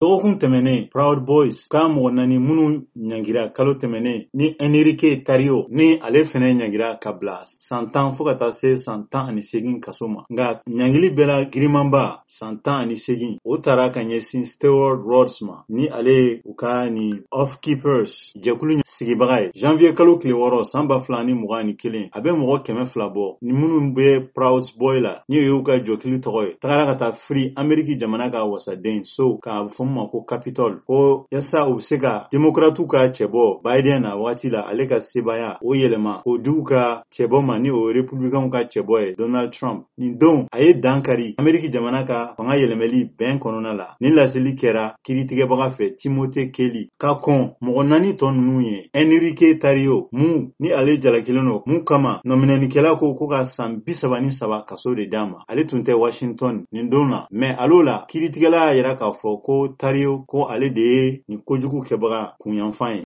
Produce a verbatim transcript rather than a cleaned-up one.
Dɔgɔkun tɛmɛnen Proud Boys k'a mɔgɔ naani minnu ɲangira kalo tɛmɛnen ni Enrique Tarrio ni ale fɛnɛ ɲangira ka bila san tan fo ka taa se san tan ani segin kaso ma. Nka ɲangili bɛɛ la girimanba san tan ani segin o taara ka ɲɛsin Stewart Rhodes ma ni ale u ka ni Oath Keepers jɛkulu sigibaga ye. Janvier kalo tile wɔɔrɔ san ba fila ni mugan ni kelen a bɛ mɔgɔ kɛmɛ fila bɔ ni minnu bɛ Proud Boy la ni o y'u ka jɔkili tɔgɔ ye tagara ka taa firi Ameriki jamana ka wasaden so k'a fɔ ma ko Capitol ko yasa u bɛ se ka Democratu ka cɛbɔ Biden na waati la ale ka sebaya o yɛlɛma o diu ka cɛbɔ ma ni o Republicanw ka cɛbɔ ye Donald Trump. Nin don a ye dan kari Ameriki jamana ka fanga yɛlɛmɛli bɛn kɔnɔna la. Ni laseli kɛra kiiritigɛbaga fɛ Timothy Kelly ka kɔn mɔgɔ naani tɔ ninnu ye. Enrique Tarrio mun ni ale jalakilen don mun kama nɔminɛnikɛla ko ko ka san bi saba ni saba kaso de d'a ma. Ale tun tɛ Washington nin don na mais alo la kiiritigɛla y'a yira k'a fɔ ko Tarrio ko ale de ye nin kojugu kɛbaga kunyanfan ye.